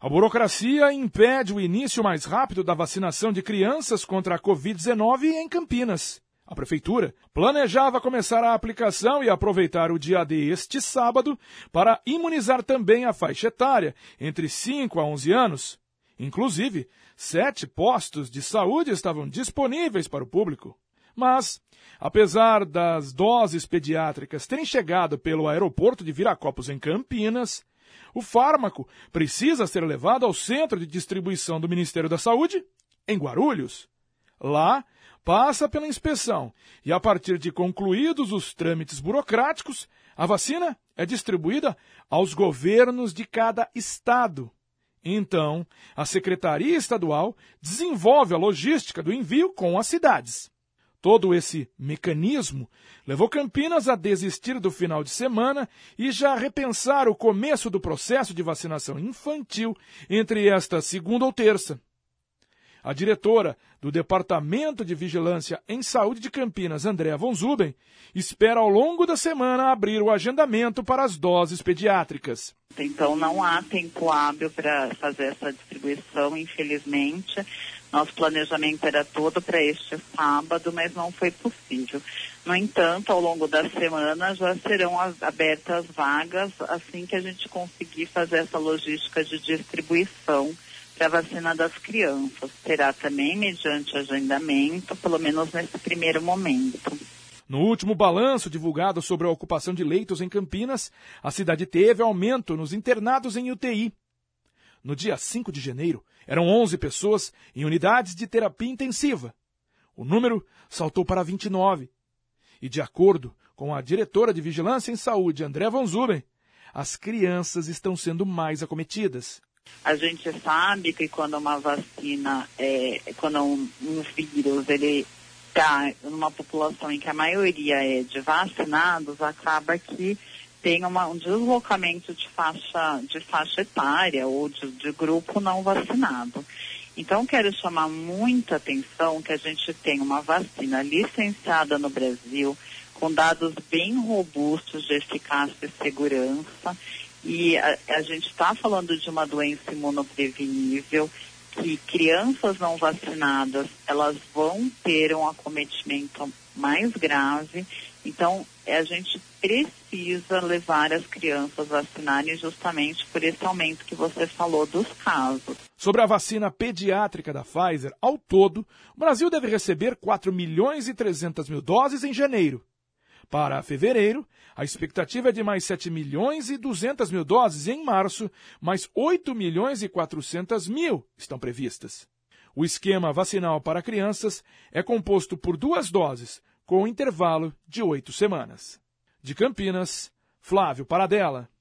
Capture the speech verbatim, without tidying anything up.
A burocracia impede o início mais rápido da vacinação de crianças contra a covid dezenove em Campinas. A Prefeitura planejava começar a aplicação e aproveitar o dia deste sábado para imunizar também a faixa etária entre cinco a onze anos. Inclusive, sete postos de saúde estavam disponíveis para o público. Mas, apesar das doses pediátricas terem chegado pelo aeroporto de Viracopos, em Campinas, o fármaco precisa ser levado ao centro de distribuição do Ministério da Saúde, em Guarulhos. Lá, passa pela inspeção e, a partir de concluídos os trâmites burocráticos, a vacina é distribuída aos governos de cada estado. Então, a Secretaria Estadual desenvolve a logística do envio com as cidades. Todo esse mecanismo levou Campinas a desistir do final de semana e já repensar o começo do processo de vacinação infantil entre esta segunda ou terça. A diretora do Departamento de Vigilância em Saúde de Campinas, Andréa von Zuben, espera ao longo da semana abrir o agendamento para as doses pediátricas. Então não há tempo hábil para fazer essa distribuição, infelizmente. Nosso planejamento era todo para este sábado, mas não foi possível. No entanto, ao longo da semana já serão abertas vagas assim que a gente conseguir fazer essa logística de distribuição para a vacina das crianças. Será também mediante agendamento, pelo menos nesse primeiro momento. No último balanço divulgado sobre a ocupação de leitos em Campinas, a cidade teve aumento nos internados em U T I. No dia cinco de janeiro, eram onze pessoas em unidades de terapia intensiva. O número saltou para vinte e nove. E, de acordo com a diretora de Vigilância em Saúde, Andréa von Zuben, as crianças estão sendo mais acometidas. A gente sabe que quando uma vacina, é, quando um, um vírus, ele está numa população em que a maioria é de vacinados, acaba que tem uma, um deslocamento de faixa, de faixa etária ou de, de grupo não vacinado. Então, quero chamar muita atenção que a gente tem uma vacina licenciada no Brasil, com dados bem robustos de eficácia e segurança, e a, a gente está falando de uma doença imunoprevenível, que crianças não vacinadas, elas vão ter um acometimento mais grave. Então, a gente precisa levar as crianças a vacinarem justamente por esse aumento que você falou dos casos. Sobre a vacina pediátrica da Pfizer, ao todo, o Brasil deve receber quatro milhões e trezentas mil doses em janeiro. Para fevereiro, a expectativa é de mais sete milhões e duzentas mil doses, e em março, mais oito milhões e quatrocentas mil estão previstas. O esquema vacinal para crianças é composto por duas doses, com um intervalo de oito semanas. De Campinas, Flávio Paradella.